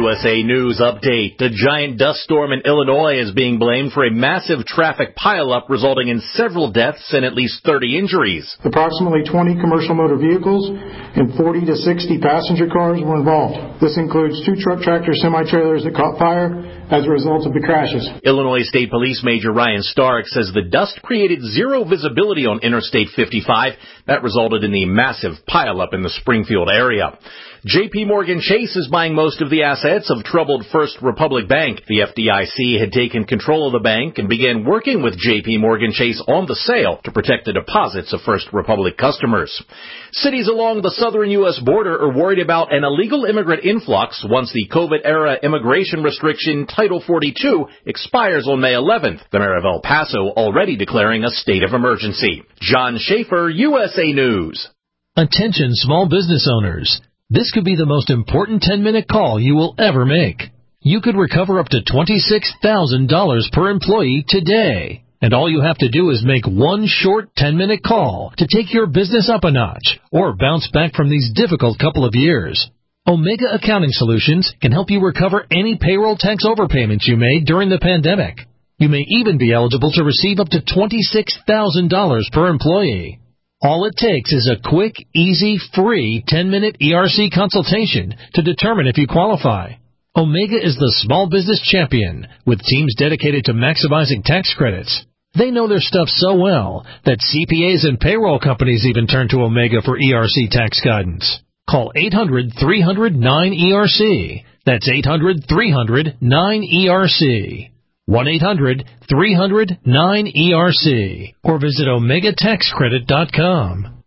USA News update. The giant dust storm in Illinois is being blamed for a massive traffic pileup resulting in several deaths and at least 30 injuries. Approximately 20 commercial motor vehicles and 40 to 60 passenger cars were involved. This includes 2 truck tractor semi-trailers that caught fire as a result of the crashes. Illinois State Police Major Ryan Stark says the dust created zero visibility on Interstate 55. That resulted in the massive pileup in the Springfield area. J.P. Morgan Chase is buying most of the assets of troubled First Republic Bank. The FDIC had taken control of the bank and began working with J.P. Morgan Chase on the sale to protect the deposits of First Republic customers. Cities along the southern U.S. border are worried about an illegal immigrant influx once the COVID-era immigration restriction Title 42 expires on May 11th. The mayor of El Paso already declaring a state of emergency. John Schaefer, USA News. Attention small business owners. This could be the most important 10-minute call you will ever make. You could recover up to $26,000 per employee today. And all you have to do is make one short 10-minute call to take your business up a notch or bounce back from these difficult couple of years. Omega Accounting Solutions can help you recover any payroll tax overpayments you made during the pandemic. You may even be eligible to receive up to $26,000 per employee. All it takes is a quick, easy, free 10-minute ERC consultation to determine if you qualify. Omega is the small business champion with teams dedicated to maximizing tax credits. They know their stuff so well that CPAs and payroll companies even turn to Omega for ERC tax guidance. Call 800-300-9ERC. That's 800-300-9ERC. 1-800-300-9ERC or visit OmegaTaxCredit.com.